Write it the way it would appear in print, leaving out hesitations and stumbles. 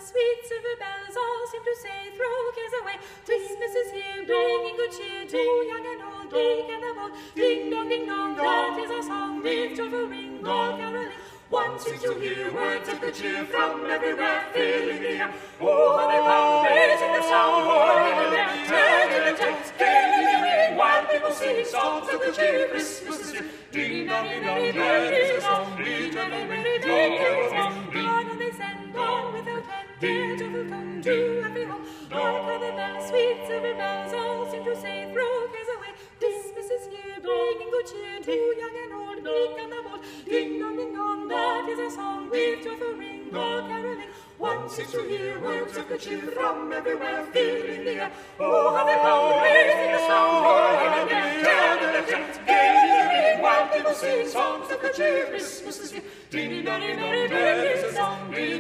sweet silver bells all seem to say, throw cares away. Christmas is here, bringing good cheer to young and old, big and the bold. Ding dong, that is our song, with joyful ring, all caroling. One seems to hear words of good cheer from everywhere, filling the air. Oh, how they come, raising the sound, roaring in the air, turning the tents, gaining the ring, while people sing songs of good cheer. Christmas is here. Ding dong, that is our song, with joyful ring, all caroling. On and they send, on without end, their joyful tone to every home. Hark how the bells, sweet silver bells, all seem to say, throw cares away. Christmas is here, bringing good cheer to young and old, meek and the bold. Ding dong, that is our song, with joyful ring, all caroling. One seems to hear words of good cheer from everywhere, filling the air. Oh, how they come, raising the sound, roaring in the air, turning the tents, gaining the ring, while people sing songs of good cheer. Christmas is here. Ding dong, that is our song.